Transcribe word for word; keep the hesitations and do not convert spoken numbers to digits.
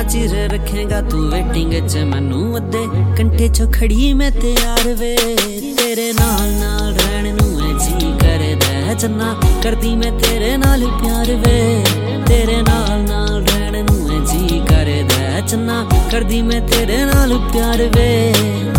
चिर रखेगा तू वेटिंग च मैनू अद्धे घंटे चो खड़ी मैं तैयार वे तेरे नाल नाल रहने नू मैं जी करदा चन्ना करदी मैं तेरे नाल प्यार वे तेरे नाल नाल रहने नू मैं जी करदा चन्ना करदी मैं तेरे नाल प्यार वे।